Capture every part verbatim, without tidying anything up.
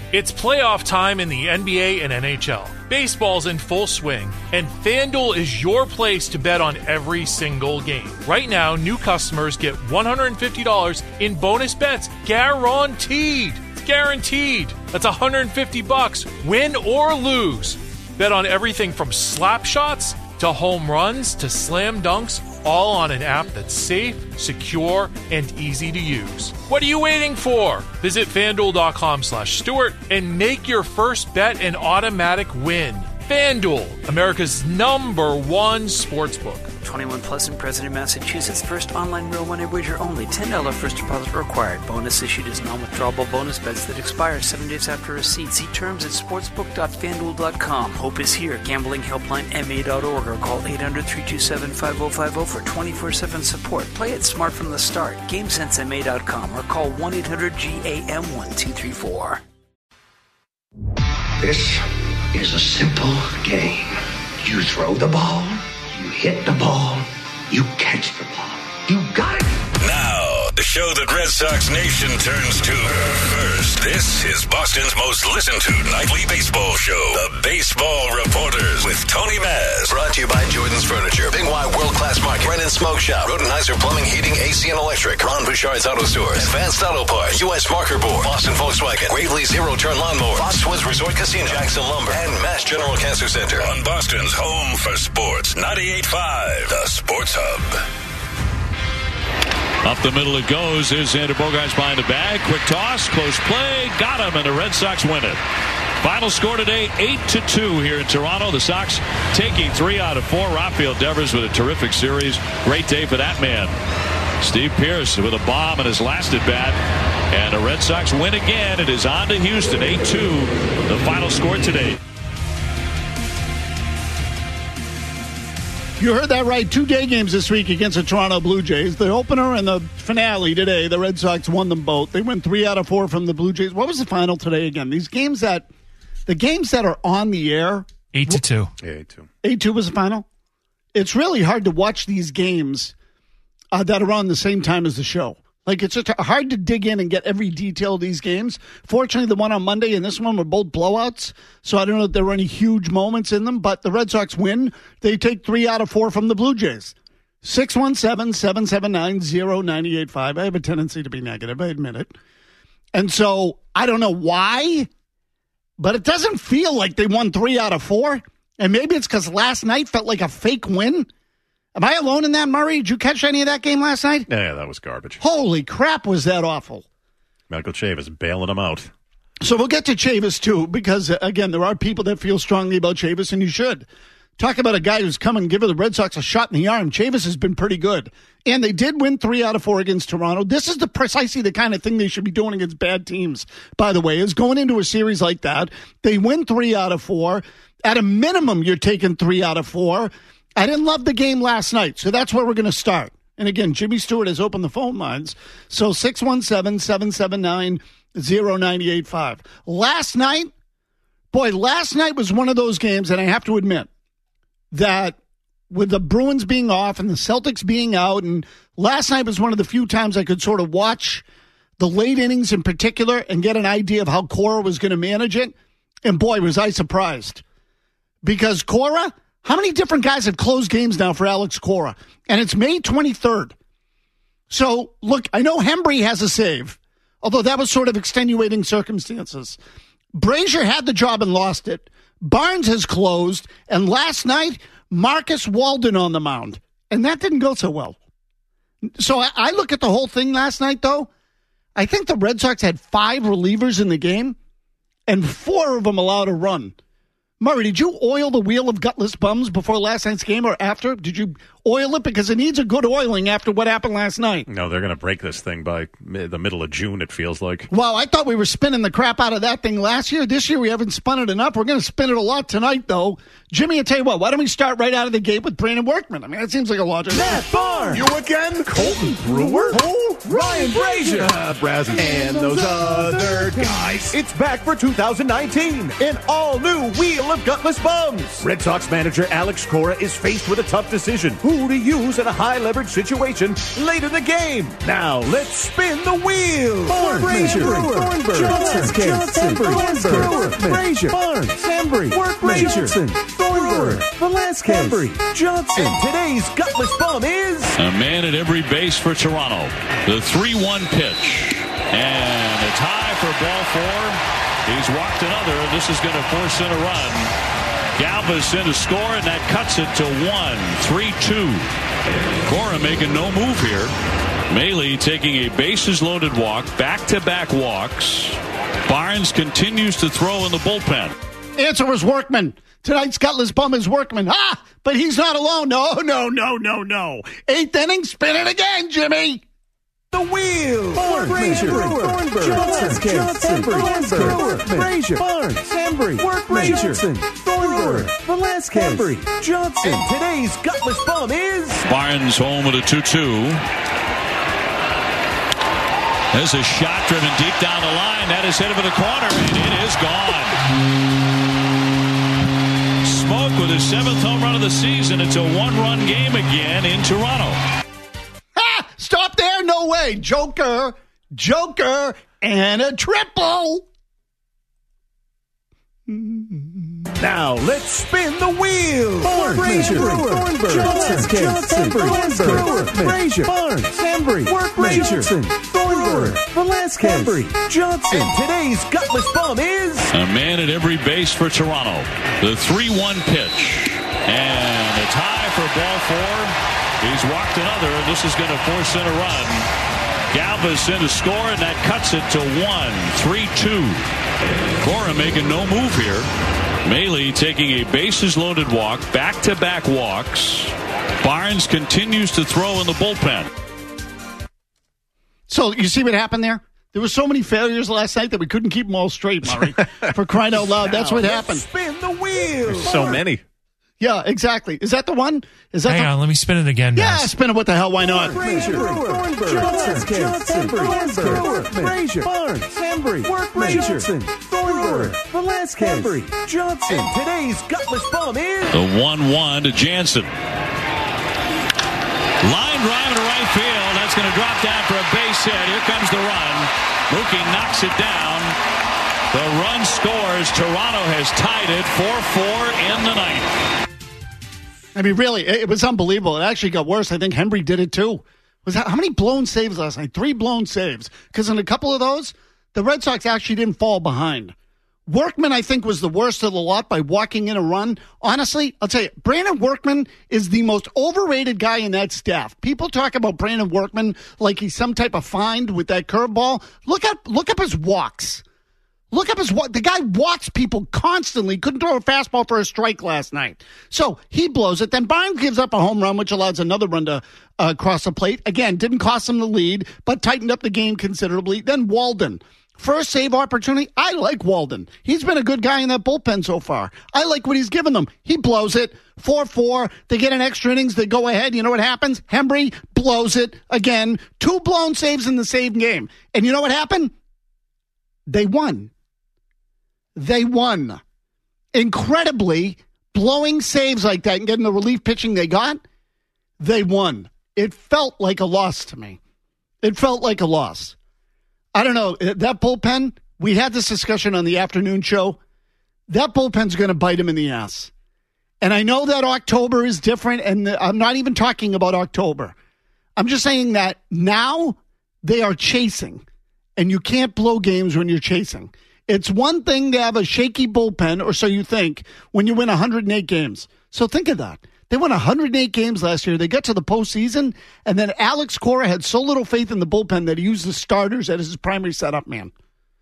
It's playoff time in the N B A and N H L. Baseball's in full swing, and FanDuel is your place to bet on every single game. Right now, new customers get one hundred fifty dollars in bonus bets guaranteed. It's guaranteed. That's one hundred fifty bucks, win or lose. Bet on everything from slap shots to home runs to slam dunks, all on an app that's safe, secure, and easy to use. What are you waiting for? Visit FanDuel.com slash Stewart and make your first bet an automatic win. FanDuel, America's number one sportsbook. twenty-one plus and present in Massachusetts. First online real money wager only. ten dollars first deposit required. Bonus issued as non-withdrawable bonus bets that expire seven days after receipt. See terms at sportsbook dot fan duel dot com. Hope is here. Gambling helpline M A dot org or call eight hundred, three two seven, five oh five oh for twenty-four seven support. Play it smart from the start. game sense M A dot com or call one eight hundred G A M one two three four. This is a simple game. You throw the ball, you hit the ball, you catch the ball. You got it! Now, the show that Red Sox Nation turns to first. This is Boston's most listened to nightly baseball show, The Baseball Reporters with Tony Maz. Brought to you by Jordan's Furniture, Big Y World Class Market, Brennan Smoke Shop, Rodenheiser Plumbing, Heating, A C and Electric, Ron Bouchard's Auto Stores, Advanced Auto Parts, U S Marker Board, Boston Volkswagen, Gravely Zero Turn Lawnmower, Foxwoods Resort Casino, Jackson Lumber, and Mass General Cancer Center. On Boston's home for sports, ninety-eight point five, The Sports Hub. Up the middle it goes. Is Xander Bogaerts behind the bag. Quick toss. Close play. Got him, and the Red Sox win it. Final score today, eight to two here in Toronto. The Sox taking three out of four. Rafael Devers with a terrific series. Great day for that man. Steve Pearce with a bomb in his last at bat. And the Red Sox win again. It is on to Houston, eight two. The final score today. You heard that right. Two day games this week against the Toronto Blue Jays. The opener and the finale today, the Red Sox won them both. They went three out of four from the Blue Jays. What was the final today again? These games that, the games that are on the air. Eight to two. Yeah, eight two. Eight two was the final. It's really hard to watch these games uh, that are on the same time as the show. Like, it's just hard to dig in and get every detail of these games. Fortunately, the one on Monday and this one were both blowouts, so I don't know if there were any huge moments in them, but the Red Sox win. They take three out of four from the Blue Jays. six one seven, seven seven nine, zero nine eight five. I have a tendency to be negative, I admit it. And so, I don't know why, but it doesn't feel like they won three out of four. And maybe it's because last night felt like a fake win. Am I alone in that, Murray? Did you catch any of that game last night? Yeah, yeah, that was garbage. Holy crap, was that awful. Michael Chavis bailing him out. So we'll get to Chavis, too, because, uh, again, there are people that feel strongly about Chavis, and you should. Talk about a guy who's come and given the Red Sox a shot in the arm. Chavis has been pretty good. And they did win three out of four against Toronto. This is the precisely the kind of thing they should be doing against bad teams, by the way, is going into a series like that. They win three out of four. At a minimum, you're taking three out of four. I didn't love the game last night, so that's where we're going to start. And again, Jimmy Stewart has opened the phone lines. So six one seven, seven seven nine, zero nine eight five. Last night, boy, last night was one of those games, and I have to admit that with the Bruins being off and the Celtics being out, and last night was one of the few times I could sort of watch the late innings in particular and get an idea of how Cora was going to manage it. And boy, was I surprised. Because Cora... How many different guys have closed games now for Alex Cora? And it's May twenty-third. So, look, I know Hembree has a save, although that was sort of extenuating circumstances. Brazier had the job and lost it. Barnes has closed. And last night, Marcus Walden on the mound. And that didn't go so well. So I, I look at the whole thing last night, though. I think the Red Sox had five relievers in the game, and four of them allowed a run. Murray, did you oil the wheel of gutless bums before last night's game or after? Did you oil it? Because it needs a good oiling after what happened last night. No, they're going to break this thing by the middle of June, it feels like. Wow, I thought we were spinning the crap out of that thing last year. This year we haven't spun it enough. We're going to spin it a lot tonight, though. Jimmy, I tell you what, why don't we start right out of the gate with Brandon Workman? I mean, that seems like a logical. Matt Barr! You again? Colton Brewer? Who? Ryan Brazier, uh, Brazier, and those other guys. It's back for two thousand nineteen, an all-new Wheel of Gutless Bums. Red Sox manager Alex Cora is faced with a tough decision: who to use in a high-leverage situation late in the game. Now, let's spin the wheel. Barnes, Brazier, Thornburg, Johnson, Johnson, Thornburg, Brazier, Barnes, Sembry, Johnson, Thornburg, Velasquez, Johnson. And today's Gutless Bum is... a man at every base for Toronto. The three one pitch. And it's high for ball four. He's walked another. This is going to force in a run. Galvis in to score, and that cuts it to one. three two. Cora making no move here. Maile taking a bases-loaded walk. Back-to-back walks. Barnes continues to throw in the bullpen. Answer was Workman. Tonight's Gutless Bum is Workman. Ah, but he's not alone. No, no, no, no, no. Eighth inning, spin it again, Jimmy. The wheel. Barnes, Brazier, Thornburg, Johnson, Johnson, Thornburg, Brazier, Barnes, Sembry, Brazier, Thornburg, Velasquez, Johnson. And today's Gutless Bum is... Barnes home with a two two. There's a shot driven deep down the line. That is hit over the corner, and it is gone. Smoke with his seventh home run of the season. It's a one-run game again in Toronto. Ha! Stop there. No way. Joker, Joker, and a triple. Now let's spin the wheel. Barnes, Brazier, Thornburg, Johnson, Johnson, Thornburg, Brazier, Barnes, Sembry, Brazier, Thornburg, Velasquez, Johnson. And today's Gutless Bum is... a man at every base for Toronto. The three one pitch. And it's high for ball four. He's walked another. This is going to force in a run. Galvis in to score, and that cuts it to one. three two. Cora making no move here. Maile taking a bases-loaded walk. Back-to-back walks. Barnes continues to throw in the bullpen. So you see what happened there? There were so many failures last night that we couldn't keep them all straight, Murray. For crying out loud, that's what happened. Spin the wheel. There's so many. Yeah, exactly. Is that the one? Is that Hang the... on, let me spin it again, Yeah, guys. spin it. What the hell? Why not? Brazier, Thornburg, Johnson, Johnson, Thornburg, Brazier, Barnes, Sembry, Brazier, Thornburg, Velasquez, Johnson. And today's Gutless Bum is... The one one to Jansen. Line drive to right field. That's going to drop down for a base hit. Here comes the run. Mookie knocks it down. The run scores. Toronto has tied it four four in the ninth. I mean, really, it was unbelievable. It actually got worse. I think Henry did it too. Was that, how many blown saves last night? Three blown saves. Because in a couple of those, the Red Sox actually didn't fall behind. Workman, I think, was the worst of the lot by walking in a run. Honestly, I'll tell you, Brandon Workman is the most overrated guy in that staff. People talk about Brandon Workman like he's some type of find with that curveball. Look up, look up his walks. Look up his walk. The guy walks people constantly. Couldn't throw a fastball for a strike last night. So he blows it. Then Barnes gives up a home run, which allows another run to uh, cross the plate. Again, didn't cost him the lead, but tightened up the game considerably. Then Walden. First save opportunity. I like Walden. He's been a good guy in that bullpen so far. I like what he's given them. He blows it. four four. They get an extra innings. They go ahead. You know what happens? Hembry blows it again. Two blown saves in the same game. And you know what happened? They won. They won. Incredibly, blowing saves like that and getting the relief pitching they got, they won. It felt like a loss to me. It felt like a loss. I don't know. That bullpen, we had this discussion on the afternoon show. That bullpen's going to bite him in the ass. And I know that October is different, and I'm not even talking about October. I'm just saying that now they are chasing, and you can't blow games when you're chasing. It's one thing to have a shaky bullpen, or so you think, when you win one hundred eight games. So think of that. They won one hundred eight games last year. They got to the postseason, and then Alex Cora had so little faith in the bullpen that he used the starters as his primary setup man.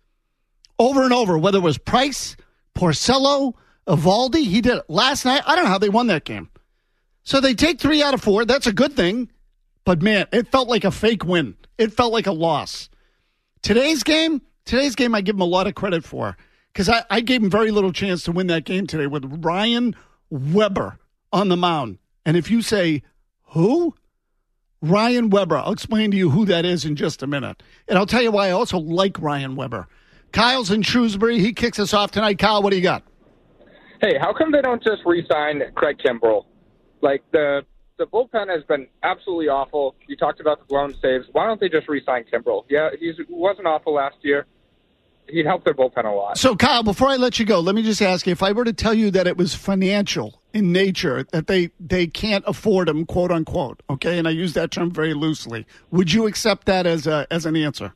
Over and over, whether it was Price, Porcello, Evaldi, he did it. Last night, I don't know how they won that game. So they take three out of four. That's a good thing. But, man, it felt like a fake win. It felt like a loss. Today's game... Today's game I give him a lot of credit for because I, I gave him very little chance to win that game today with Ryan Weber on the mound. And if you say, who? Ryan Weber. I'll explain to you who that is in just a minute. And I'll tell you why I also like Ryan Weber. Kyle's in Shrewsbury. He kicks us off tonight. Kyle, what do you got? Hey, how come they don't just re-sign Craig Kimbrell? Like, the the bullpen has been absolutely awful. You talked about the blown saves. Why don't they just re-sign Kimbrell? Yeah, he wasn't awful last year. He'd help their bullpen a lot. So, Kyle, before I let you go, let me just ask you, if I were to tell you that it was financial in nature, that they, they can't afford him, quote unquote, okay, and I use that term very loosely, would you accept that as a, as an answer?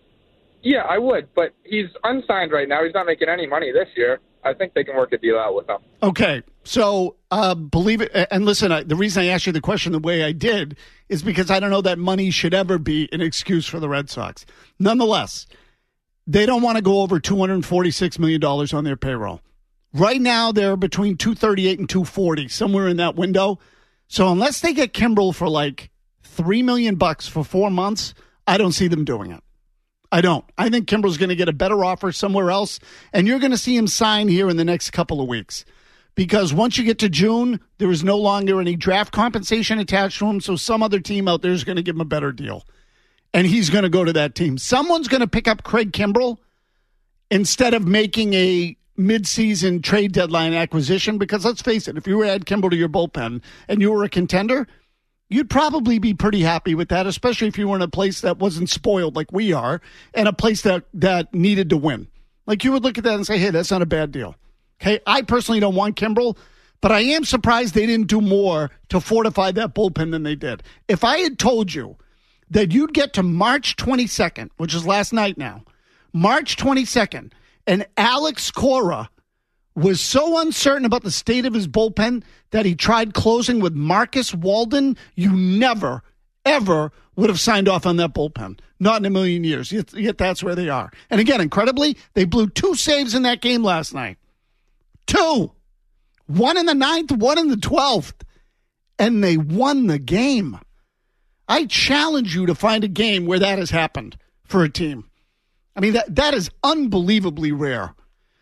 Yeah, I would, but he's unsigned right now. He's not making any money this year. I think they can work a deal out with him. Okay, so uh, believe it, and listen, I, the reason I asked you the question the way I did is because I don't know that money should ever be an excuse for the Red Sox. Nonetheless, they don't want to go over two hundred forty-six million dollars on their payroll. Right now, they're between two thirty-eight and two forty, somewhere in that window. So unless they get Kimbrell for like three million bucks for four months, I don't see them doing it. I don't. I think Kimbrell's going to get a better offer somewhere else, and you're going to see him sign here in the next couple of weeks. Because once you get to June, there is no longer any draft compensation attached to him, so some other team out there is going to give him a better deal. And he's going to go to that team. Someone's going to pick up Craig Kimbrell instead of making a midseason trade deadline acquisition, because let's face it, if you were to add Kimbrell to your bullpen and you were a contender, you'd probably be pretty happy with that, especially if you were in a place that wasn't spoiled like we are and a place that, that needed to win. Like, you would look at that and say, hey, that's not a bad deal. Okay, I personally don't want Kimbrell, but I am surprised they didn't do more to fortify that bullpen than they did. If I had told you that you'd get to March twenty-second, which is last night now, March twenty-second, and Alex Cora was so uncertain about the state of his bullpen that he tried closing with Marcus Walden, you never, ever would have signed off on that bullpen. Not in a million years. Yet, yet that's where they are. And again, incredibly, they blew two saves in that game last night. Two. One in the ninth, one in the twelfth. And they won the game. I challenge you to find a game where that has happened for a team. I mean, that that is unbelievably rare.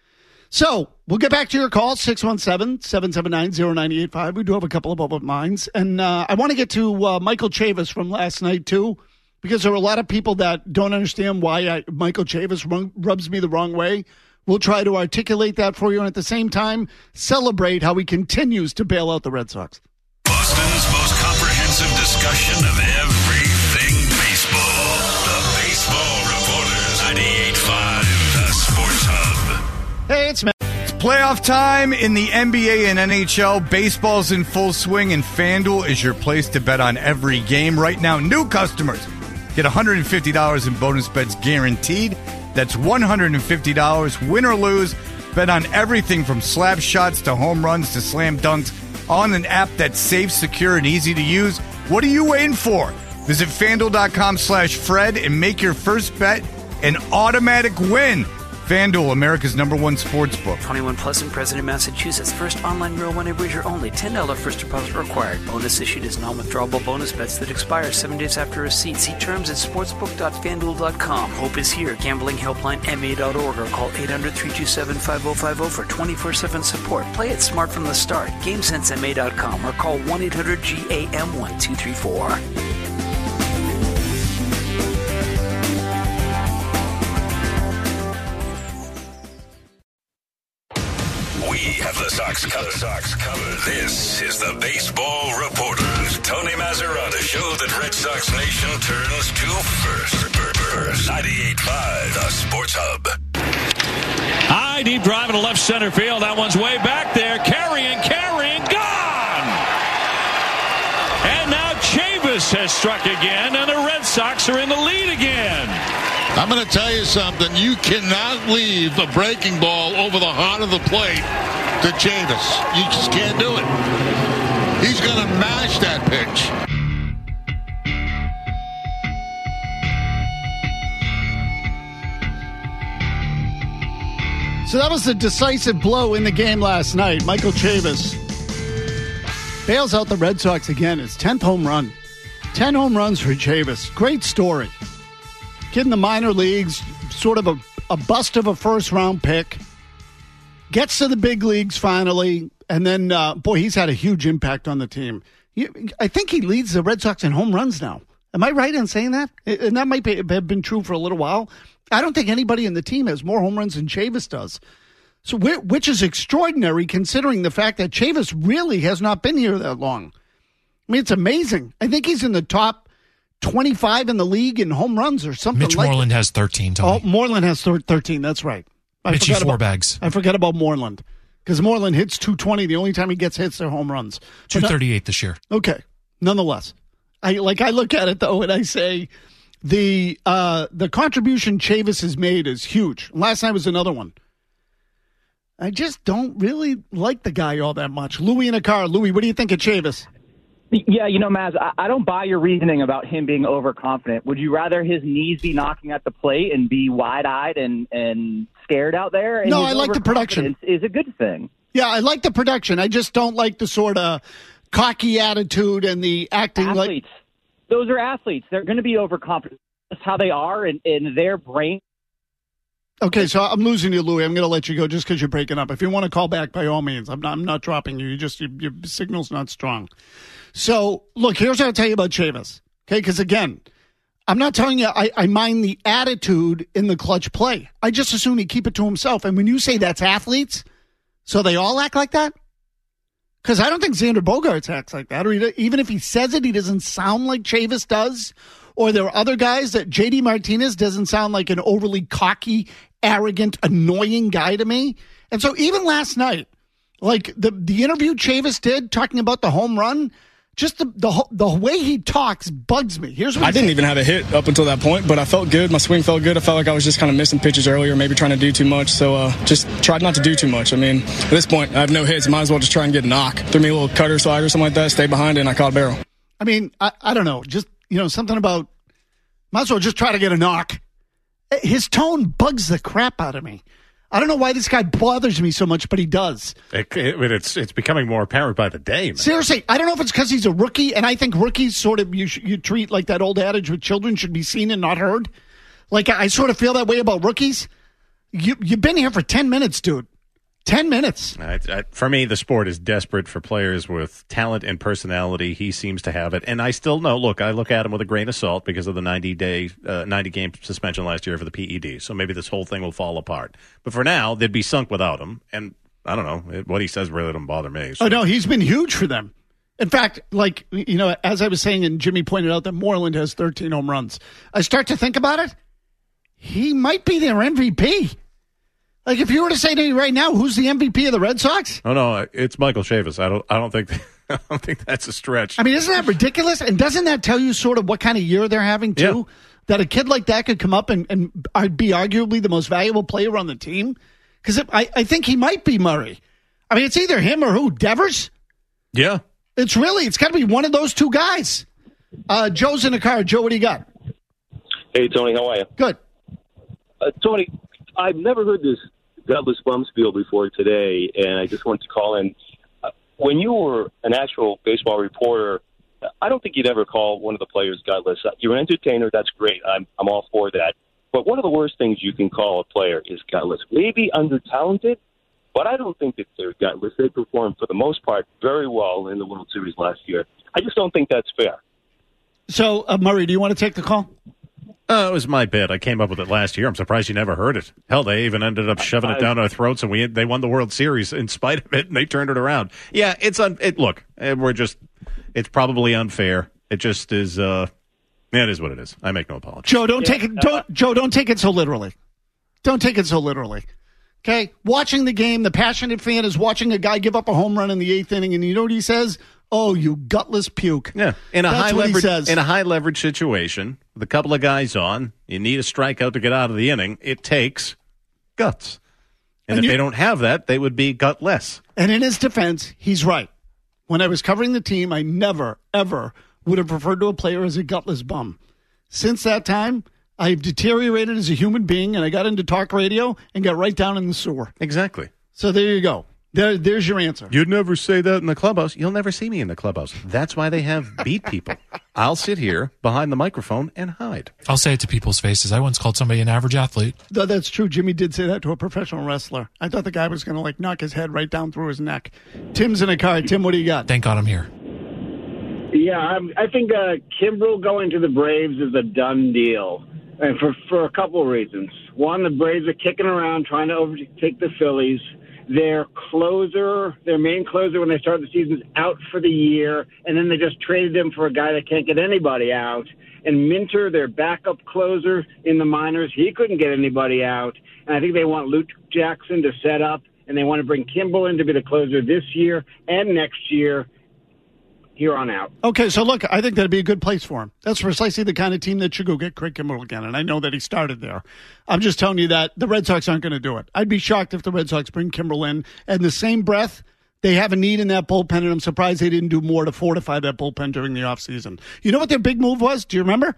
So, we'll get back to your call, six one seven, seven seven nine, zero nine eight five. We do have a couple of open minds. And uh, I want to get to uh, Michael Chavis from last night, too, because there are a lot of people that don't understand why I, Michael Chavis run, rubs me the wrong way. We'll try to articulate that for you and at the same time celebrate how he continues to bail out the Red Sox. Boston's most comprehensive discussion of everything baseball. The Baseball Reporters, ninety-eight point five, The Sports Hub. Hey, it's Matt. It's playoff time in the N B A and N H L. Baseball's in full swing, and FanDuel is your place to bet on every game. Right now, new customers get one hundred fifty dollars in bonus bets guaranteed. That's one hundred fifty dollars, win or lose. Bet on everything from slap shots to home runs to slam dunks on an app that's safe, secure, and easy to use. What are you waiting for? Visit FanDuel.com slash Fred and make your first bet an automatic win. FanDuel, America's number one sports book. twenty-one plus in President, Massachusetts. First online real money wager only. ten dollars first deposit required. Bonus issued as non-withdrawable bonus bets that expire seven days after receipt. See terms at sportsbook dot fan duel dot com. Hope is here. Gambling helpline M A dot org or call eight hundred, three two seven, five oh five oh for twenty-four seven support. Play it smart from the start. game sense M A dot com or call one eight hundred G A M one two three four. We have the Sox covered. Sox covered. This is the Baseball Reporters. Tony Mazzarata show that Red Sox Nation turns to first. First. ninety-eight point five, The Sports Hub. High, deep drive into left center field. That one's way back there. Carrying, carrying, gone! And now Chavis has struck again, and the Red Sox are in the lead again. I'm going to tell you something. You cannot leave a breaking ball over the heart of the plate to Chavis. You just can't do it. He's going to mash that pitch. So that was the decisive blow in the game last night. Michael Chavis bails out the Red Sox again. His tenth home run. ten home runs for Chavis. Great story. Kid in the minor leagues, sort of a, a bust of a first-round pick. Gets to the big leagues finally, and then, uh, boy, he's had a huge impact on the team. I think he leads the Red Sox in home runs now. Am I right in saying that? And that might be, have been true for a little while. I don't think anybody in the team has more home runs than Chavis does. So, which is extraordinary considering the fact that Chavis really has not been here that long. I mean, it's amazing. I think he's in the top twenty-five in the league in home runs or something Mitch like Moreland that. has thirteen, Tony. Oh, Moreland has thirteen. That's right. I Mitchie four about, bags. I forget about Moreland because Moreland hits two twenty. The only time he gets hits are home runs. two thirty-eight this year. Okay. Nonetheless, I like I look at it though and I say the uh, the contribution Chavis has made is huge. Last night was another one. I just don't really like the guy all that much. Louis in a car. Louis, what do you think of Chavis? Yeah, you know, Maz, I, I don't buy your reasoning about him being overconfident. Would you rather his knees be knocking at the plate and be wide-eyed and, and scared out there? And no, I like the production. Is a good thing. Yeah, I like the production. I just don't like the sort of cocky attitude and the acting athletes. like. Those are athletes. They're going to be overconfident. That's how they are in, in their brain. Okay, so I'm losing you, Louis. I'm going to let you go just because you're breaking up. If you want to call back, by all means. I'm not, I'm not dropping you. You just you, your signal's not strong. So, look, here's what I'll tell you about Chavis. Okay, because again, I'm not telling you I, I mind the attitude in the clutch play. I just assume he keep it to himself. And when you say that's athletes, so they all act like that? Because I don't think Xander Bogaerts acts like that. Or he, even if he says it, he doesn't sound like Chavis does. Or there are other guys that J D Martinez doesn't sound like an overly cocky, arrogant, annoying guy to me. And so even last night, like the, the interview Chavis did talking about the home run, just the the, the way he talks bugs me. Here's what I didn't saying. even have a hit up until that point, but I felt good. My swing felt good. I felt like I was just kind of missing pitches earlier, maybe trying to do too much. So uh, just tried not to do too much. I mean, at this point, I have no hits. Might as well just try and get a knock. Threw me a little cutter, slider, something like that, stay behind it, and I caught a barrel. I mean, I, I don't know. Just, you know, something about might as well just try to get a knock. His tone bugs the crap out of me. I don't know why this guy bothers me so much, but he does. It, it, it's it's becoming more apparent by the day, man. Seriously, I don't know if it's because he's a rookie, and I think rookies sort of, you, sh- you treat like that old adage with children should be seen and not heard. Like, I, I sort of feel that way about rookies. You, you've been here for ten minutes, dude. ten minutes. I, I, for me, the sport is desperate for players with talent and personality. He seems to have it. And I still know, look, I look at him with a grain of salt because of the ninety-day, uh, ninety-game suspension last year for the P E D. So maybe this whole thing will fall apart. But for now, they'd be sunk without him. And I don't know. It, what he says really doesn't bother me. So. Oh, no, he's been huge for them. In fact, like, you know, as I was saying, and Jimmy pointed out that Moreland has thirteen home runs, I start to think about it. He might be their M V P. Like, if you were to say to me right now, who's the M V P of the Red Sox? Oh no, it's Michael Chavis. I don't. I don't think. I don't think that's a stretch. I mean, isn't that ridiculous? And doesn't that tell you sort of what kind of year they're having too? Yeah. That a kid like that could come up and, and be arguably the most valuable player on the team? Because I, I think he might be Murray. I mean, it's either him or who? Devers? Yeah. It's really. It's got to be one of those two guys. Uh, Joe's in the car. Joe, what do you got? Hey, Tony. How are you? Good. Uh, Tony, I've never heard this gutless bum spiel before today, and I just wanted to call in. Uh, when you were an actual baseball reporter, I don't think you'd ever call one of the players gutless. Uh, you're an entertainer. That's great. I'm I'm all for that. But one of the worst things you can call a player is gutless. Maybe under-talented, but I don't think that they're gutless. They performed, for the most part, very well in the World Series last year. I just don't think that's fair. So, uh, Murray, do you want to take the call? Uh, it was my bid. I came up with it last year. I'm surprised you never heard it. Hell, they even ended up shoving it down our throats, and we they won the World Series in spite of it, and they turned it around. Yeah, it's un. It, look, we're just. It's probably unfair. It just is. Uh, yeah, it is what it is. I make no apology. Joe, don't take it. Don't, Joe, don't take it so literally. Don't take it so literally. Okay, watching the game, the passionate fan is watching a guy give up a home run in the eighth inning, and you know what he says? Oh, you gutless puke. Yeah, in a That's high what leverage he says. in a high leverage situation with a couple of guys on, you need a strikeout to get out of the inning. It takes guts, and, and if you, they don't have that, they would be gutless. And in his defense, he's right. When I was covering the team, I never, ever would have referred to a player as a gutless bum. Since that time, I've deteriorated as a human being, and I got into talk radio and got right down in the sewer. Exactly. So there you go. There, there's your answer. You'd never say that in the clubhouse. You'll never see me in the clubhouse. That's why they have beat people. I'll sit here behind the microphone and hide. I'll say it to people's faces. I once called somebody an average athlete. No, that's true. Jimmy did say that to a professional wrestler. I thought the guy was going to like knock his head right down through his neck. Tim's in a car. Tim, what do you got? Thank God I'm here. Yeah, I'm, I think uh, Kimbrel going to the Braves is a done deal, and for for a couple of reasons. One, the Braves are kicking around trying to overtake the Phillies. Their closer, their main closer when they start the season, is out for the year, and then they just traded him for a guy that can't get anybody out. And Minter, their backup closer in the minors, he couldn't get anybody out. And I think they want Luke Jackson to set up, and they want to bring Kimbrel in to be the closer this year and next year. Here on out. Okay, so look, I think that'd be a good place for him. That's precisely the kind of team that should go get Craig Kimbrel again, and I know that he started there. I'm just telling you that the Red Sox aren't going to do it. I'd be shocked if the Red Sox bring Kimbrel in, and the same breath, they have a need in that bullpen, and I'm surprised they didn't do more to fortify that bullpen during the offseason. You know what their big move was? Do you remember?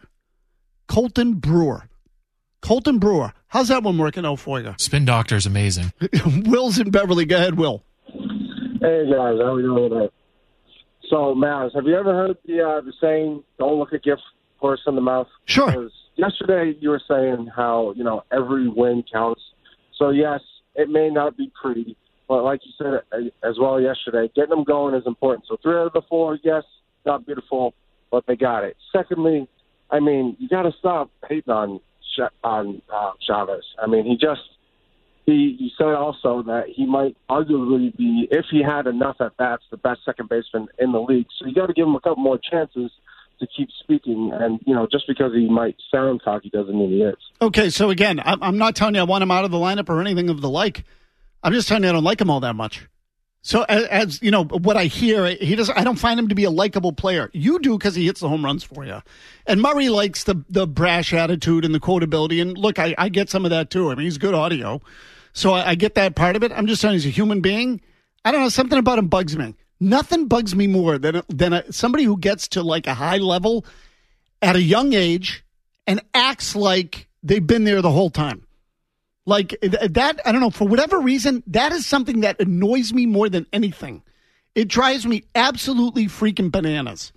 Colton Brewer. Colton Brewer. How's that one working out for you? Spin Doctor's amazing. Will's in Beverly. Go ahead, Will. Hey, guys. How are we doing today? So, Maz, have you ever heard the uh, the saying, don't look a gift horse in the mouth? Sure. Because yesterday you were saying how, you know, every win counts. So, yes, it may not be pretty, but like you said as well yesterday, getting them going is important. So, three out of the four, yes, not beautiful, but they got it. Secondly, I mean, you got to stop hating on, on uh, Chavez. I mean, he just... He, he said also that he might arguably be, if he had enough at bats, the best second baseman in the league. So you got to give him a couple more chances to keep speaking. And, you know, just because he might sound cocky doesn't mean he is. Okay, so again, I'm, I'm not telling you I want him out of the lineup or anything of the like. I'm just telling you I don't like him all that much. So as, as you know, what I hear, he doesn't. I don't find him to be a likable player. You do because he hits the home runs for you. And Murray likes the the brash attitude and the quotability. And look, I, I get some of that too. I mean, he's good audio. So I, I get that part of it. I'm just saying he's a human being. I don't know, something about him bugs me. Nothing bugs me more than, than a, somebody who gets to like a high level at a young age and acts like they've been there the whole time. Like that, I don't know, for whatever reason, that is something that annoys me more than anything. It drives me absolutely freaking bananas.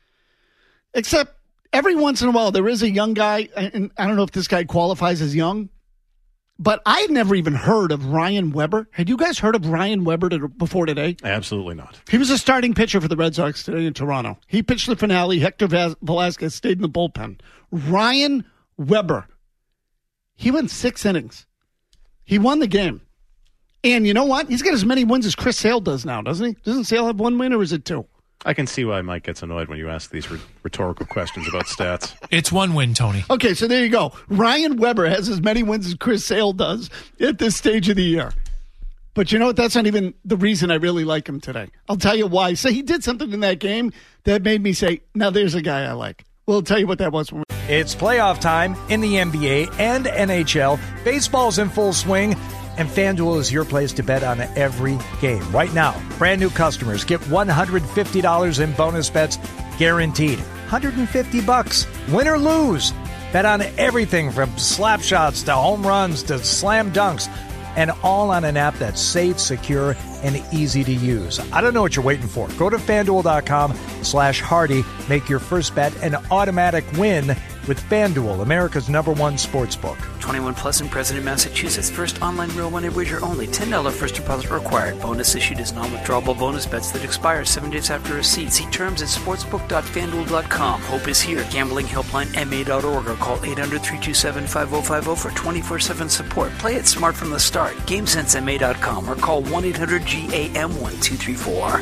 Except every once in a while, there is a young guy, and I don't know if this guy qualifies as young, but I had never even heard of Ryan Weber. Had you guys heard of Ryan Weber to, before today? Absolutely not. He was a starting pitcher for the Red Sox today in Toronto. He pitched the finale. Hector Velasquez stayed in the bullpen. Ryan Weber. He went six innings. He won the game. And you know what? He's got as many wins as Chris Sale does now, doesn't he? Doesn't Sale have one win, or is it two? I can see why Mike gets annoyed when you ask these r- rhetorical questions about stats. It's one win, Tony. Okay, so there you go. Ryan Weber has as many wins as Chris Sale does at this stage of the year. But you know what? That's not even the reason I really like him today. I'll tell you why. So he did something in that game that made me say, now there's a guy I like. Well, I'll tell you what that was. It's playoff time in the N B A and N H L. Baseball's in full swing, and FanDuel is your place to bet on every game. Right now, brand new customers get one hundred fifty dollars in bonus bets guaranteed. one hundred fifty bucks, win or lose. Bet on everything from slap shots to home runs to slam dunks, and all on an app that's safe, secure, and easy to use. I don't know what you're waiting for. Go to FanDuel.com slash Hardy. Make your first bet an automatic win with FanDuel, America's number one sports book. twenty-one plus in President, Massachusetts. First online real money wager only. ten dollars first deposit required. Bonus issued as non-withdrawable bonus bets that expire seven days after receipt. See terms at sportsbook dot fan duel dot com. Hope is here. Gambling helpline M A dot org or call eight hundred, three two seven, five oh five oh for twenty-four seven support. Play it smart from the start. game sense M A dot com or call one eight hundred G A M one two three four.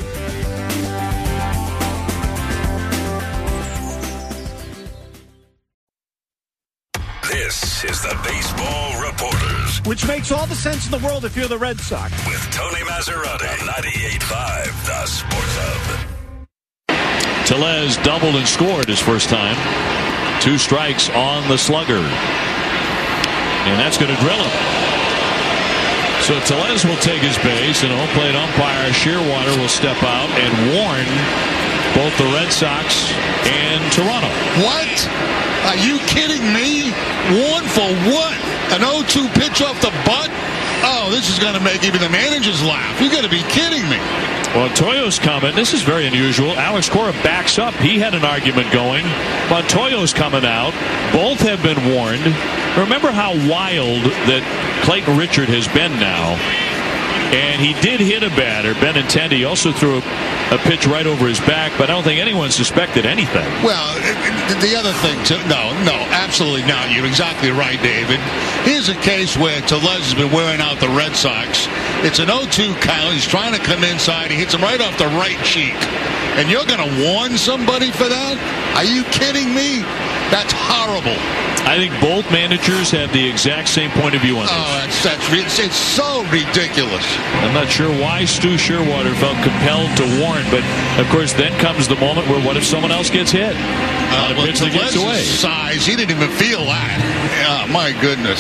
This is the Baseball Reporters. Which makes all the sense in the world if you're the Red Sox. With Tony Maserati, ninety-eight point five, the Sports Hub. Tellez doubled and scored his first time. Two strikes on the slugger. And that's going to drill him. So Tellez will take his base, and home plate umpire Shearwater will step out and warn both the Red Sox and Toronto. What? Are you kidding me? Warn for what? An oh two pitch off the butt? Oh, this is going to make even the managers laugh. You got to be kidding me. Well, Toyo's comment, this is very unusual. Alex Cora backs up. He had an argument going. Montoyo's coming out. Both have been warned. Remember how wild that Clayton Richard has been now. And he did hit a batter, Benintendi. Also threw a, a pitch right over his back, but I don't think anyone suspected anything. Well, the other thing, too, no, no, absolutely not. You're exactly right, David. Here's a case where Tellez has been wearing out the Red Sox. It's an oh two count. He's trying to come inside. He hits him right off the right cheek. And you're going to warn somebody for that? Are you kidding me? That's horrible. I think both managers have the exact same point of view on this. Oh, that's, that's it's, it's so ridiculous. I'm not sure why Stu Sherwater felt compelled to warn, but of course then comes the moment where what if someone else gets hit? Uh, well, pitch that gets away. Size, he didn't even feel that. Oh, my goodness.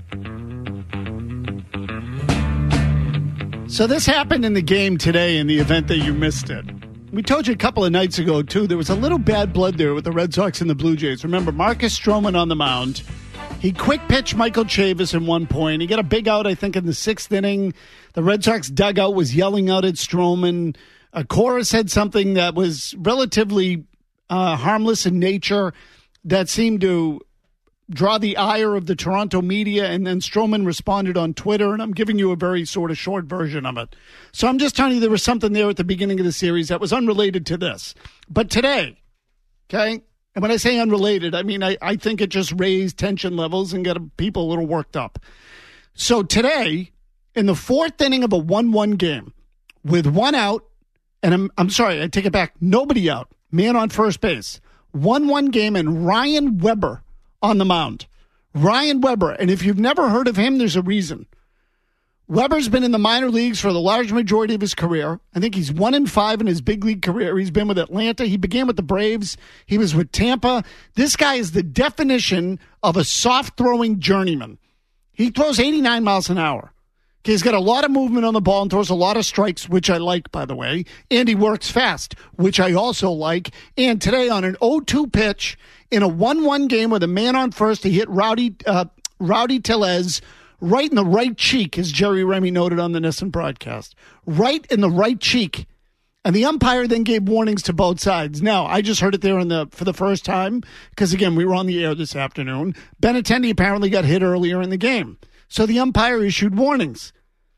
So this happened in the game today in the event that you missed it. We told you a couple of nights ago, too, there was a little bad blood there with the Red Sox and the Blue Jays. Remember, Marcus Stroman on the mound. He quick pitched Michael Chavis at one point. He got a big out, I think, in the sixth inning. The Red Sox dugout was yelling out at Stroman. Uh, Cora said something that was relatively uh, harmless in nature that seemed to draw the ire of the Toronto media, and then Stroman responded on Twitter, and I'm giving you a very sort of short version of it. So I'm just telling you there was something there at the beginning of the series that was unrelated to this. But today, okay, and when I say unrelated, I mean I, I think it just raised tension levels and got people a little worked up. So today, in the fourth inning of a one one game, with one out, and I'm, I'm sorry, I take it back, nobody out, man on first base, one one game, and Ryan Weber on the mound. Ryan Weber. And if you've never heard of him, there's a reason. Weber's been in the minor leagues for the large majority of his career. I think he's one in five in his big league career. He's been with Atlanta. He began with the Braves. He was with Tampa. This guy is the definition of a soft-throwing journeyman. He throws eighty-nine miles an hour. Okay, he's got a lot of movement on the ball and throws a lot of strikes, which I like, by the way. And he works fast, which I also like. And today on an oh two pitch, in a one one game with a man on first, he hit Rowdy uh, Rowdy Tellez right in the right cheek, as Jerry Remy noted on the Nissan broadcast. Right in the right cheek. And the umpire then gave warnings to both sides. Now, I just heard it there in the for the first time, because, again, we were on the air this afternoon. Benintendi apparently got hit earlier in the game. So the umpire issued warnings.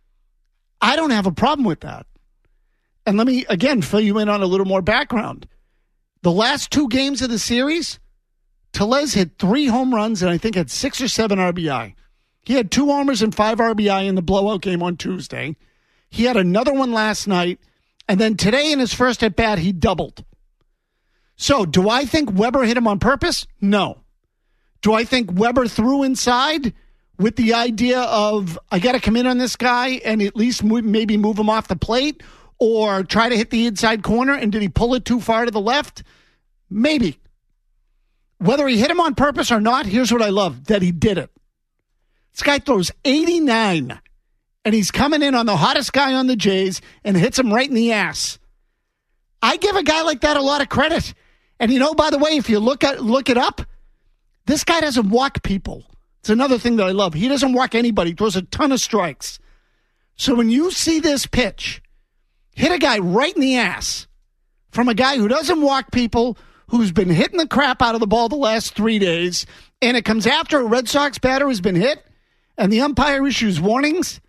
I don't have a problem with that. And let me, again, fill you in on a little more background. The last two games of the series, Tellez hit three home runs and I think had six or seven R B I. He had two homers and five R B I in the blowout game on Tuesday. He had another one last night. And then today in his first at-bat, he doubled. So do I think Weber hit him on purpose? No. Do I think Weber threw inside with the idea of, I got to come in on this guy and at least move, maybe move him off the plate or try to hit the inside corner, and did he pull it too far to the left? Maybe. Whether he hit him on purpose or not, here's what I love, that he did it. This guy throws eighty-nine, and he's coming in on the hottest guy on the Jays and hits him right in the ass. I give a guy like that a lot of credit. And you know, by the way, if you look at look it up, this guy doesn't walk people. It's another thing that I love. He doesn't walk anybody. He throws a ton of strikes. So when you see this pitch, hit a guy right in the ass from a guy who doesn't walk people, who's been hitting the crap out of the ball the last three days, and it comes after a Red Sox batter has been hit, and the umpire issues warnings,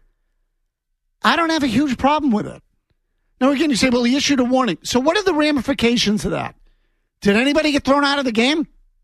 I don't have a huge problem with it. Now, again, you say, well, he issued a warning. So what are the ramifications of that? Did anybody get thrown out of the game?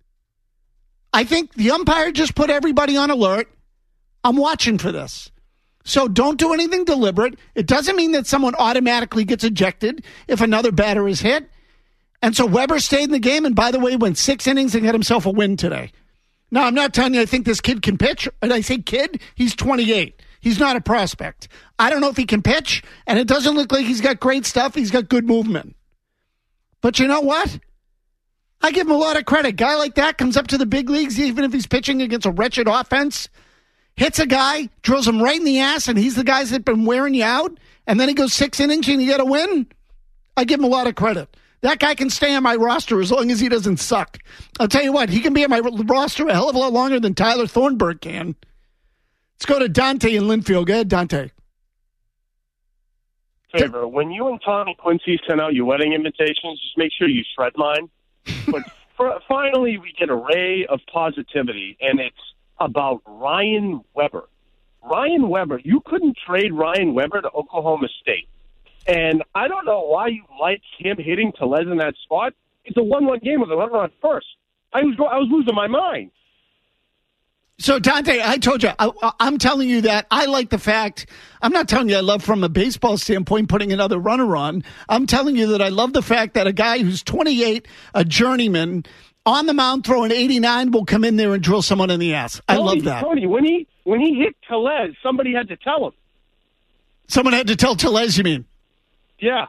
I think the umpire just put everybody on alert. I'm watching for this. So don't do anything deliberate. It doesn't mean that someone automatically gets ejected if another batter is hit. And so Weber stayed in the game, and by the way, went six innings and got himself a win today. Now, I'm not telling you I think this kid can pitch. And I say kid, he's twenty-eight. He's not a prospect. I don't know if he can pitch, and it doesn't look like he's got great stuff. He's got good movement. But you know what? I give him a lot of credit. Guy like that comes up to the big leagues, even if he's pitching against a wretched offense, hits a guy, drills him right in the ass, and he's the guys that have been wearing you out, and then he goes six innings and you get a win. I give him a lot of credit. That guy can stay on my roster as long as he doesn't suck. I'll tell you what, he can be on my roster a hell of a lot longer than Tyler Thornburg can. Let's go to Dante in Linfield. Go ahead, Dante. Favor, when you and Tommy Quincy send out your wedding invitations, just make sure you shred mine. But for, finally, we get a ray of positivity, and it's about Ryan Weber. Ryan Weber, you couldn't trade Ryan Weber to Oklahoma State. And I don't know why you like him hitting Tellez in that spot. It's a one-one game with a runner on first. I was I was losing my mind. So, Dante, I told you, I, I'm telling you that I like the fact, I'm not telling you I love from a baseball standpoint putting another runner on. I'm telling you that I love the fact that a guy who's twenty-eight, a journeyman, on the mound throwing eighty-nine will come in there and drill someone in the ass. I Tony, love that. Tony, when he, when he hit Tellez, somebody had to tell him. Someone had to tell Tellez, you mean? Yeah.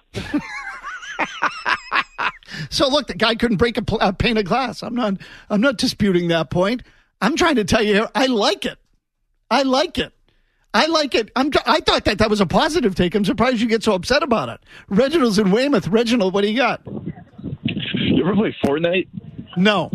So, look, the guy couldn't break a, a pane of glass. I'm not, I'm not disputing that point. I'm trying to tell you here, I like it. I like it. I like it. I'm. I thought that that was a positive take. I'm surprised you get so upset about it. Reginald's in Weymouth. Reginald, what do you got? You ever play Fortnite? No.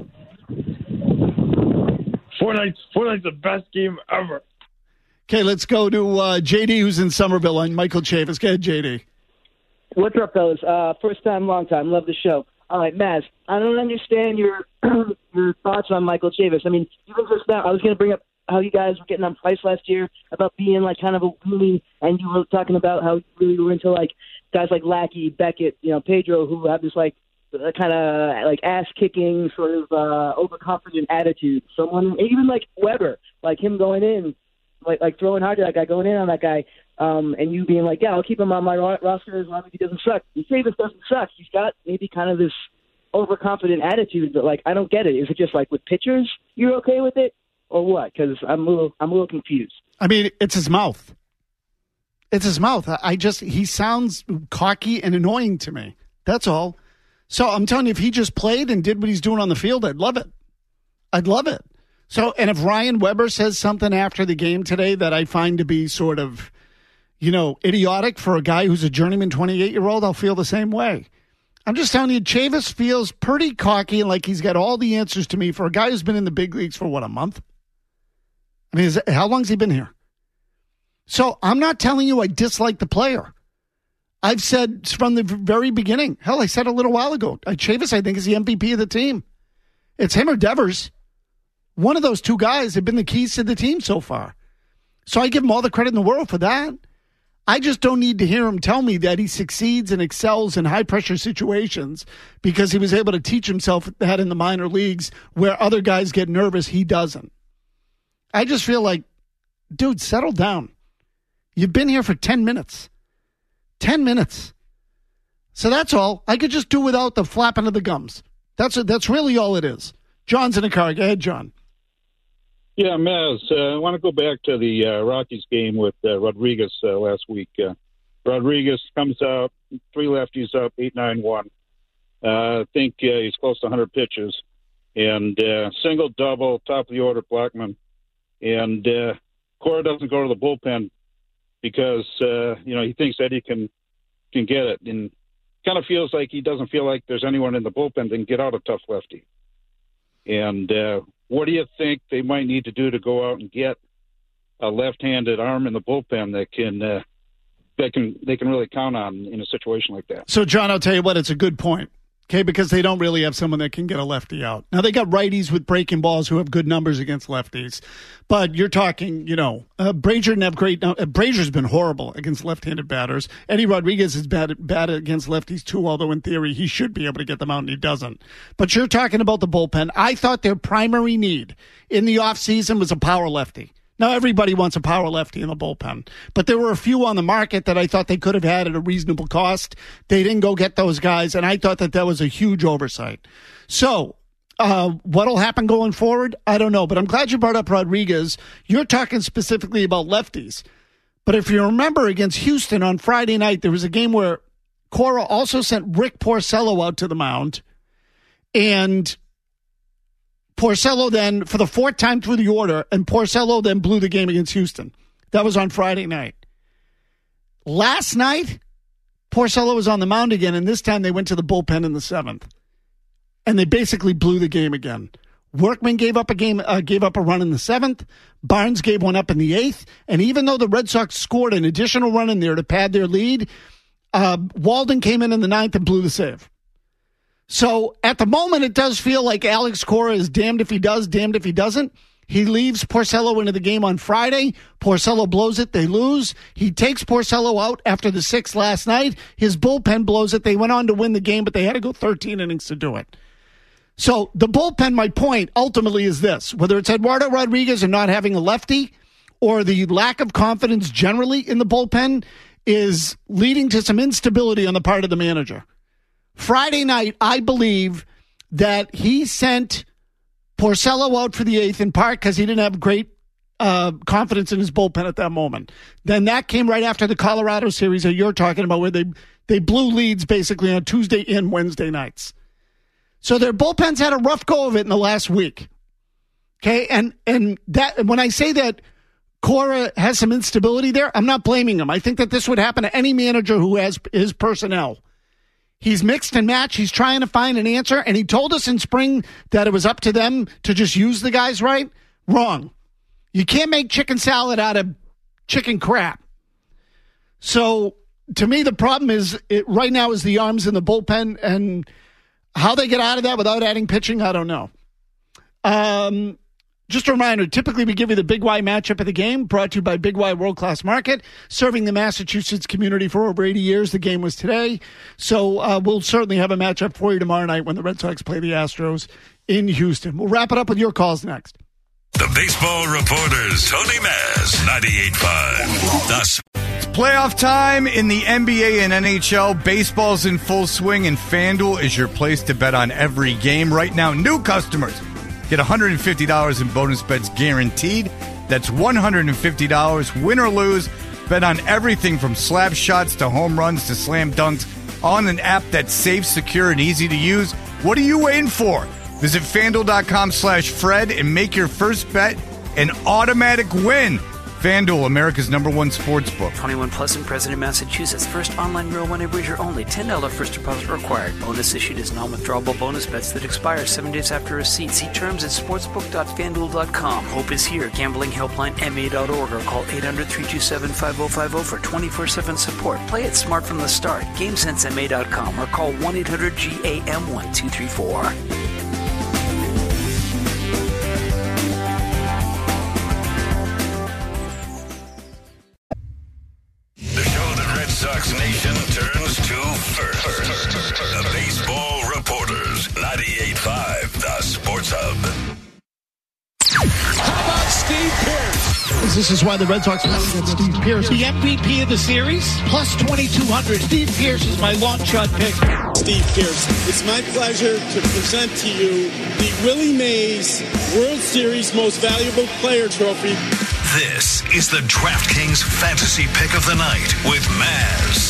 Fortnite. Fortnite's the best game ever. Okay, let's go to uh, J D, who's in Somerville, on Michael Chavis. Go ahead, J D. What's up, fellas? Uh, first time, long time. Love the show. All right, Maz, I don't understand your your thoughts on Michael Chavis. I mean, even just now, I was going to bring up how you guys were getting on Price last year about being like kind of a weenie, and you were talking about how you really were into like guys like Lackey, Beckett, you know, Pedro, who have this like kind of like ass kicking sort of uh, overconfident attitude. Someone, even like Weber, like him going in, like like throwing hard to that guy, going in on that guy. Um, and you being like, yeah, I'll keep him on my roster as long as he doesn't suck. Chavis doesn't suck. He's got maybe kind of this overconfident attitude, but like I don't get it. Is it just like with pitchers you're okay with it, or what? Because I'm a little, I'm a little confused. I mean, it's his mouth. It's his mouth. I just he sounds cocky and annoying to me. That's all. So I'm telling you, if he just played and did what he's doing on the field, I'd love it. I'd love it. So, and if Ryan Weber says something after the game today that I find to be sort of, you know, idiotic for a guy who's a journeyman twenty-eight-year-old, I'll feel the same way. I'm just telling you, Chavis feels pretty cocky and like he's got all the answers to me for a guy who's been in the big leagues for, what, a month? I mean, is it, how long's he been here? So I'm not telling you I dislike the player. I've said from the very beginning, hell, I said a little while ago, Chavis, I think, is the M V P of the team. It's him or Devers. One of those two guys have been the keys to the team so far. So I give him all the credit in the world for that. I just don't need to hear him tell me that he succeeds and excels in high-pressure situations because he was able to teach himself that in the minor leagues where other guys get nervous, he doesn't. I just feel like, dude, settle down. You've been here for ten minutes. ten minutes. So that's all. I could just do without the flapping of the gums. That's that's really all it is. John's in the car. Go ahead, John. Yeah, Maz, uh, I want to go back to the uh, Rockies game with uh, Rodriguez uh, last week. Uh, Rodriguez comes out, three lefties up, eight nine one. Uh, I think uh, he's close to one hundred pitches. And uh, single, double, top of the order, Blackman. And uh, Cora doesn't go to the bullpen because, uh, you know, he thinks Eddie can, can get it. And kind of feels like he doesn't feel like there's anyone in the bullpen that can get out a tough lefty. And uh, what do you think they might need to do to go out and get a left-handed arm in the bullpen that can uh, that can they can really count on in a situation like that? So, John, I'll tell you what, it's a good point, okay, because they don't really have someone that can get a lefty out. Now, they got righties with breaking balls who have good numbers against lefties, but you're talking, you know, uh, Brazier didn't have great uh, – Brazier's been horrible against left-handed batters. Eddie Rodriguez is bad, bad against lefties too, although in theory he should be able to get them out and he doesn't. But you're talking about the bullpen. I thought their primary need in the offseason was a power lefty. Now, everybody wants a power lefty in the bullpen, but there were a few on the market that I thought they could have had at a reasonable cost. They didn't go get those guys, and I thought that that was a huge oversight. So uh, what'll happen going forward? I don't know, but I'm glad you brought up Rodriguez. You're talking specifically about lefties. But if you remember against Houston on Friday night, there was a game where Cora also sent Rick Porcello out to the mound, and Porcello then, for the fourth time through the order, and Porcello then blew the game against Houston. That was on Friday night. Last night, Porcello was on the mound again, and this time they went to the bullpen in the seventh. And they basically blew the game again. Workman gave up a game, uh, gave up a run in the seventh. Barnes gave one up in the eighth. And even though the Red Sox scored an additional run in there to pad their lead, uh, Walden came in in the ninth and blew the save. So at the moment, it does feel like Alex Cora is damned if he does, damned if he doesn't. He leaves Porcello into the game on Friday. Porcello blows it. They lose. He takes Porcello out after the sixth last night. His bullpen blows it. They went on to win the game, but they had to go thirteen innings to do it. So the bullpen, my point, ultimately is this. Whether it's Eduardo Rodriguez and not having a lefty or the lack of confidence generally in the bullpen is leading to some instability on the part of the manager. Friday night, I believe that he sent Porcello out for the eighth in part because he didn't have great uh, confidence in his bullpen at that moment. Then that came right after the Colorado series that you're talking about where they, they blew leads basically on Tuesday and Wednesday nights. So their bullpens had a rough go of it in the last week. Okay, and and that when I say that Cora has some instability there, I'm not blaming him. I think that this would happen to any manager who has his personnel. He's mixed and matched. He's trying to find an answer, and he told us in spring that it was up to them to just use the guys right. Wrong. You can't make chicken salad out of chicken crap. So to me, the problem is it right now is the arms in the bullpen, and how they get out of that without adding pitching, I don't know. Um, just a reminder, typically we give you the Big Y matchup of the game, brought to you by Big Y World Class Market, serving the Massachusetts community for over eighty years. The game was today. So uh, we'll certainly have a matchup for you tomorrow night when the Red Sox play the Astros in Houston. We'll wrap it up with your calls next. The Baseball Reporters, Tony Maz, ninety-eight point five. The Playoff time in the N B A and N H L. Baseball's in full swing, and FanDuel is your place to bet on every game. Right now, new customers get one hundred fifty dollars in bonus bets guaranteed. That's one hundred fifty dollars, win or lose. Bet on everything from slap shots to home runs to slam dunks on an app that's safe, secure, and easy to use. What are you waiting for? Visit FanDuel.com slash Fred and make your first bet an automatic win. FanDuel, America's number one sports book. twenty-one plus in President, Massachusetts. First online real money wager only. ten dollars first deposit required. Bonus issued as non-withdrawable bonus bets that expire seven days after receipt. See terms at sportsbook dot fan duel dot com. Hope is here. Gambling helpline M A dot org or call eight hundred, three two seven, five oh five oh for twenty-four seven support. Play it smart from the start. game sense M A dot com or call one eight hundred G A M one two three four. Sox Nation turns to first. The Baseball Reporters, ninety-eight point five, the Sports Hub. How about Steve Pearce? This is why the Red Sox want to get Steve Pearce, the M V P of the series, plus twenty-two hundred. Steve Pearce is my long shot pick. Steve Pearce, it's my pleasure to present to you the Willie Mays World Series Most Valuable Player Trophy. This is the DraftKings Fantasy Pick of the Night with Maz.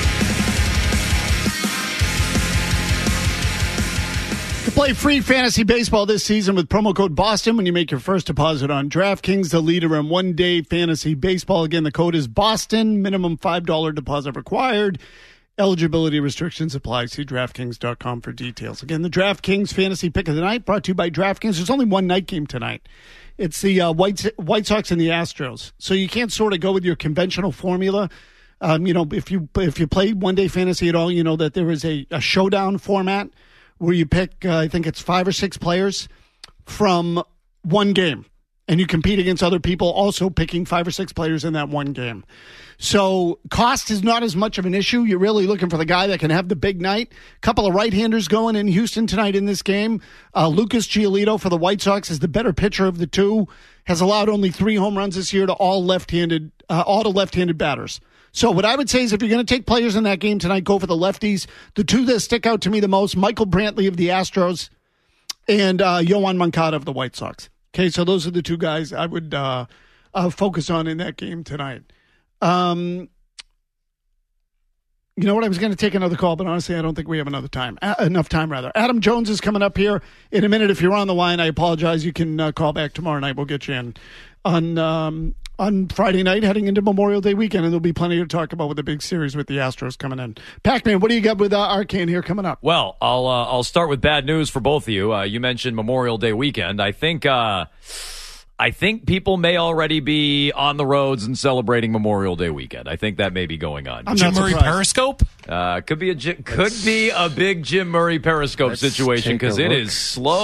To play free fantasy baseball this season with promo code Boston when you make your first deposit on DraftKings, the leader in one-day fantasy baseball. Again, the code is Boston. Minimum five dollars deposit required. Eligibility restrictions apply. See DraftKings dot com for details. Again, the DraftKings Fantasy Pick of the Night brought to you by DraftKings. There's only one night game tonight. It's the uh, White, White Sox and the Astros. So you can't sort of go with your conventional formula. Um, you know, if you if you play one-day fantasy at all, you know that there is a, a showdown format where you pick, uh, I think it's five or six players from one game. And you compete against other people also picking five or six players in that one game. So cost is not as much of an issue. You're really looking for the guy that can have the big night. A couple of right-handers going in Houston tonight in this game. Uh, Lucas Giolito for the White Sox is the better pitcher of the two. Has allowed only three home runs this year to all left-handed, uh, all to left-handed batters. So what I would say is if you're going to take players in that game tonight, go for the lefties. The two that stick out to me the most, Michael Brantley of the Astros and uh, Yoan Moncada of the White Sox. Okay, so those are the two guys I would uh, uh, focus on in that game tonight. Um, you know what? I was going to take another call, but honestly, I don't think we have another time. Uh, enough time, rather. Adam Jones is coming up here in a minute. If you're on the line, I apologize. You can uh, call back tomorrow night. We'll get you in on um, on Friday night, heading into Memorial Day weekend, and there'll be plenty to talk about with the big series with the Astros coming in. Pac-Man, what do you got with uh, Arcane here coming up? Well, I'll uh, I'll start with bad news for both of you. Uh, you mentioned Memorial Day weekend. I think uh, I think people may already be on the roads and celebrating Memorial Day weekend. I think that may be going on. I'm Jim Murray surprised. Periscope? Uh, could be a could be a big Jim Murray Periscope Let's situation because it is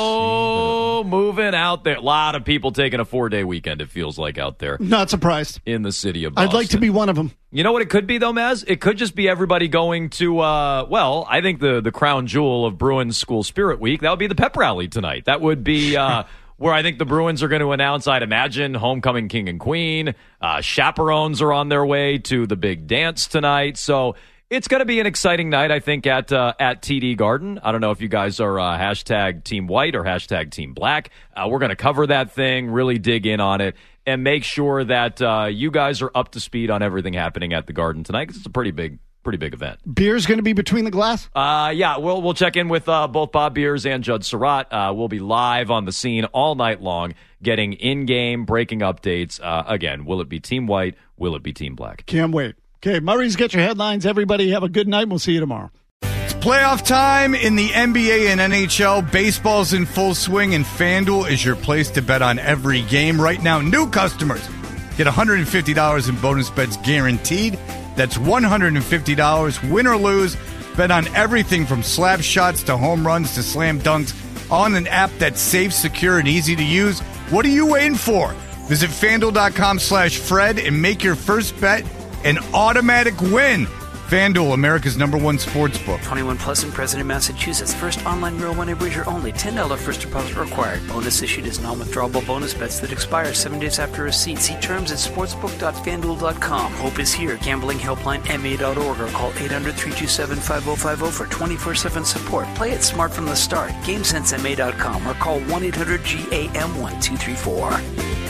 slow moving out there. A lot of people taking a four-day weekend, it feels like, out there. Not surprised. In the city of Boston. I'd like to be one of them. You know what it could be, though, Maz? It could just be everybody going to, uh, well, I think the, the crown jewel of Bruins School Spirit Week, that would be the pep rally tonight. That would be... Uh, where I think the Bruins are going to announce, I'd imagine, homecoming king and queen. Uh, chaperones are on their way to the big dance tonight. So it's going to be an exciting night, I think, at uh, at T D Garden. I don't know if you guys are uh, hashtag Team White or hashtag Team Black. Uh, we're going to cover that thing, really dig in on it, and make sure that uh, you guys are up to speed on everything happening at the Garden tonight, because it's a pretty big Pretty big event. Beer's going to be between the glass? Uh, yeah, we'll we'll check in with uh, both Bob Beers and Judd Surratt. Uh, we'll be live on the scene all night long, getting in-game breaking updates. Uh, again, will it be Team White? Will it be Team Black? Can't wait. Okay, Murray's got your headlines. Everybody have a good night. We'll see you tomorrow. It's playoff time in the N B A and N H L. Baseball's in full swing, and FanDuel is your place to bet on every game. Right now, new customers get one hundred fifty dollars in bonus bets guaranteed. That's one hundred fifty dollars, win or lose. Bet on everything from slap shots to home runs to slam dunks on an app that's safe, secure, and easy to use. What are you waiting for? Visit FanDuel.com slash Fred and make your first bet an automatic win. FanDuel, America's number one sports book. twenty-one plus in President, Massachusetts. First online real money wager only. ten dollars first deposit required. Bonus issued as non-withdrawable bonus bets that expire seven days after receipt. See terms at sportsbook dot fan duel dot com. Hope is here. Gambling helpline M A dot org or call eight hundred, three two seven, five oh five oh for twenty-four seven support. Play it smart from the start. GameSense M A dot com or call one eight hundred G A M one two three four.